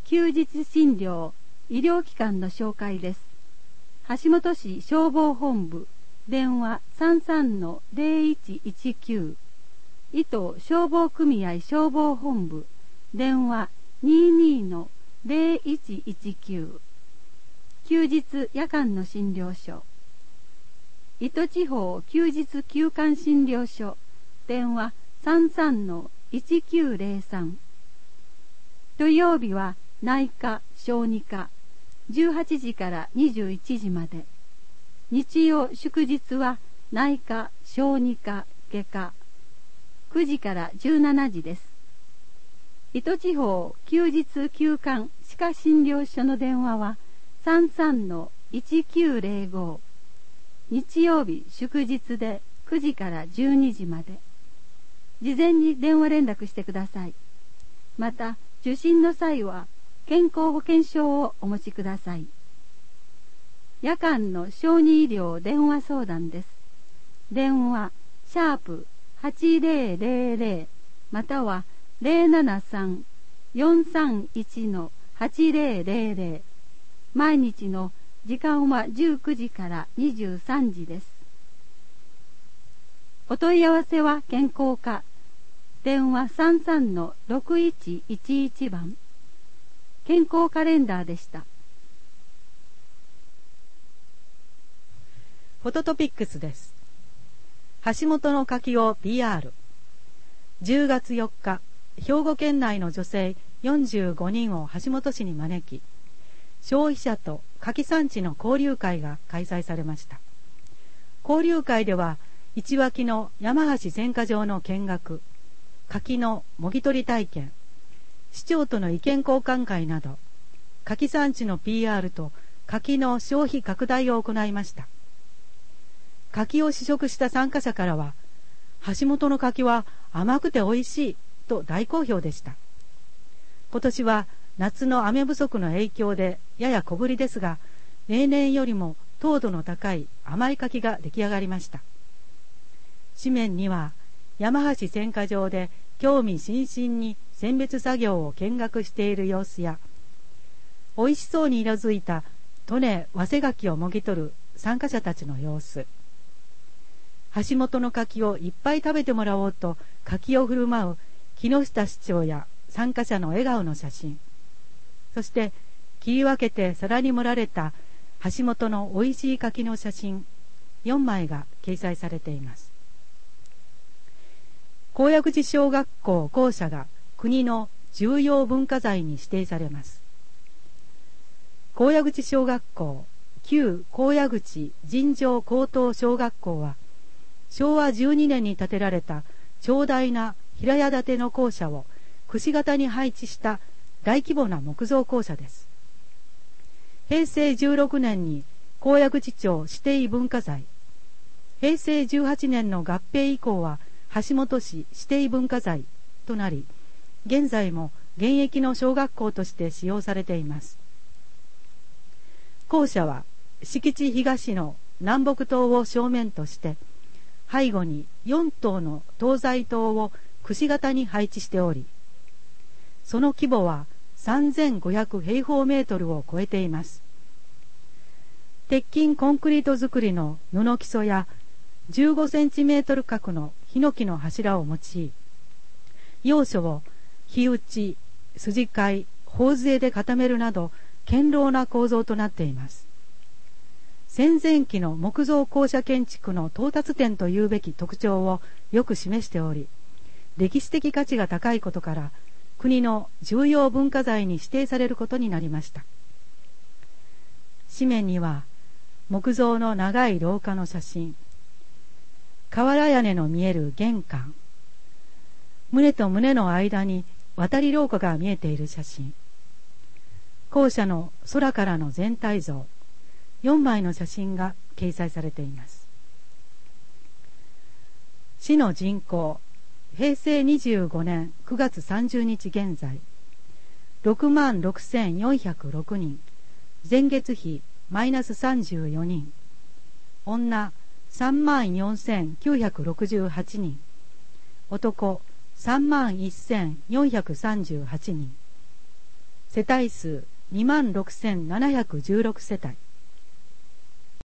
休日診療医療機関の紹介です。橋本市消防本部電話 33-0119、 伊東消防組合消防本部電話 22-0119、 休日夜間の診療所、伊東地方休日休館診療所電話 33-1903、 土曜日は内科小児科18時から21時まで、日曜祝日は内科小児科外科9時から17時です。伊東地方休日休館歯科診療所の電話は 33-1905、 日曜日祝日で9時から12時まで。事前に電話連絡してください。また受診の際は健康保険証をお持ちください。夜間の小児医療電話相談です。電話#8000または 073-431-8000、 毎日の時間は19時から23時です。お問い合わせは健康課電話 33-6111 番、健康カレンダーでした。 フォトトピックスです。橋本の柿を PR。 10月4日、兵庫県内の女性45人を橋本市に招き、消費者と柿産地の交流会が開催されました。交流会では市脇の山橋選果場の見学、柿のもぎ取り体験、市長との意見交換会など、柿産地の PR と柿の消費拡大を行いました。柿を試食した参加者からは、橋本の柿は甘くておいしいと大好評でした。今年は夏の雨不足の影響でやや小ぶりですが、例年よりも糖度の高い甘い柿が出来上がりました。紙面には山橋選果場で興味津々に選別作業を見学している様子や、おいしそうに色づいた利根早生柿をもぎ取る参加者たちの様子、橋本の柿をいっぱい食べてもらおうと柿を振る舞う木下市長や参加者の笑顔の写真、そして切り分けて皿に盛られた橋本のおいしい柿の写真4枚が掲載されています。高野口小学校校舎が国の重要文化財に指定されます。高野口小学校、旧高野口尋常高等小学校は、昭和12年に建てられた長大な平屋建ての校舎をくし形に配置した大規模な木造校舎です。平成16年に高野口町指定文化財、平成18年の合併以降は橋本市指定文化財となり、現在も現役の小学校として使用されています。校舎は敷地東の南北棟を正面として、背後に4棟の東西棟をくし形に配置しており、その規模は3500平方メートルを超えています。鉄筋コンクリート造りの布基礎や15センチメートル角のヒノキの柱を用い、要所を火打ち、筋交い、頬杖で固めるなど堅牢な構造となっています。戦前期の木造校舎建築の到達点というべき特徴をよく示しており、歴史的価値が高いことから国の重要文化財に指定されることになりました。紙面には木造の長い廊下の写真、瓦屋根の見える玄関、棟と棟の間に渡り廊下が見えている写真、校舎の空からの全体像4枚の写真が掲載されています。市の人口、平成25年9月30日現在、66,406 人、前月比マイナス34人、女34,968 人、男31,438人。 世帯数26,716世帯。